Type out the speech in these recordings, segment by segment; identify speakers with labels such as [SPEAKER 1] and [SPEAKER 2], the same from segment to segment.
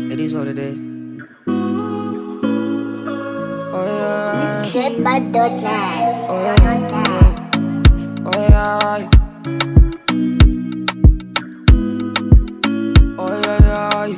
[SPEAKER 1] It is what it is. Oh yeah.
[SPEAKER 2] Shit by Dutchman.
[SPEAKER 1] Oh yeah. Oh yeah. Oh yeah.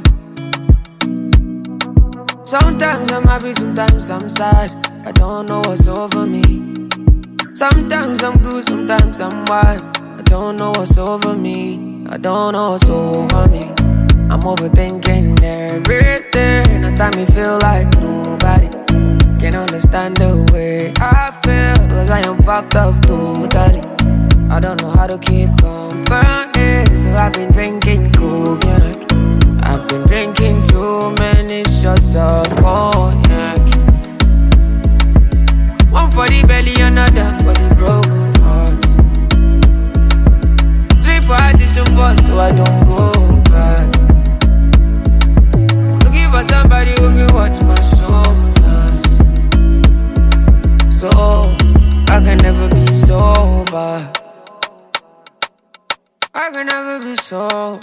[SPEAKER 1] Sometimes I'm happy, sometimes I'm sad. I don't know what's over me. Sometimes I'm good, sometimes I'm wild. I don't know what's over me. I don't know what's over me. I'm overthinking everything. At time me feel like nobody can understand the way I feel, cause I am fucked up totally. I don't know how to keep company, so I've been drinking cognac. I've been drinking too many shots of cognac. One for the belly, another for the broken heart. 3 for addition 4, so I don't go back. Looking for somebody who can watch my shoulders, so I can never be sober. I can never be sober.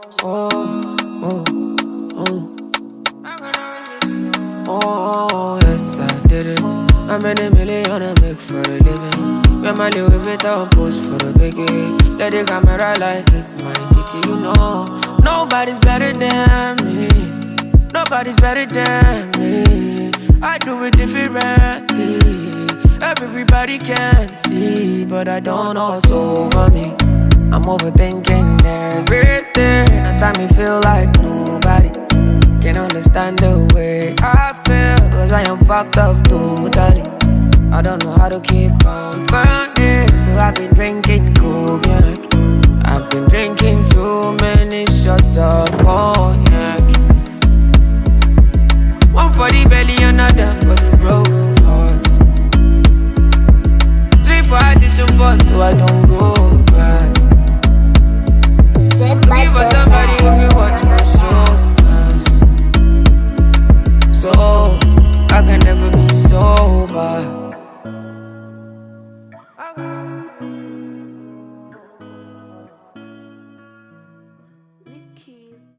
[SPEAKER 1] Oh, yes, I did it. I made $1 million I make for a living. When my Louis Vuitton post for the biggie. Let the camera like it, my titty, you know. Nobody's better than me. Nobody's better than me. I do it differently. Everybody can see, but I don't know what's over me. I'm overthinking everything. At time me feel like nobody can understand the way I feel, cause I am fucked up totally. I don't know how to keep company, so I've been drinking cognac. I've been drinking too many shots of cognac. One for the belly, another for the broken heart. 3 for addition 4, so I don't go back. Looking for somebody who can watch my shoulders, so I can never be sober.